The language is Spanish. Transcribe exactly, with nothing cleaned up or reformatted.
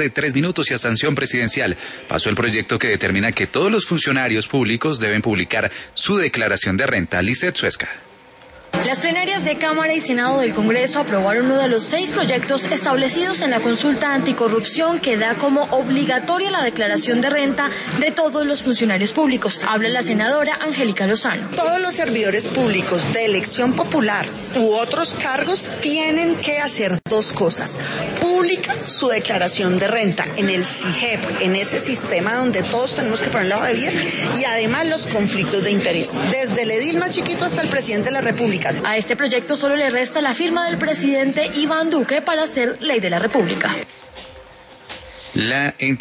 de tres minutos y a sanción presidencial pasó el proyecto que determina que todos los funcionarios públicos deben publicar su declaración de renta. Lizeth Suesca. Las plenarias de Cámara y Senado del Congreso aprobaron uno de los seis proyectos establecidos en la consulta anticorrupción que da como obligatoria la declaración de renta de todos los funcionarios públicos. Habla la senadora Angélica Lozano. Todos los servidores públicos de elección popular u otros cargos tienen que hacer dos cosas. Pública su declaración de renta en el C I G E P, en ese sistema donde todos tenemos que poner la hoja de vida, y además los conflictos de interés, desde el edil más chiquito hasta el presidente de la República. A este proyecto solo le resta la firma del presidente Iván Duque para ser ley de la República. La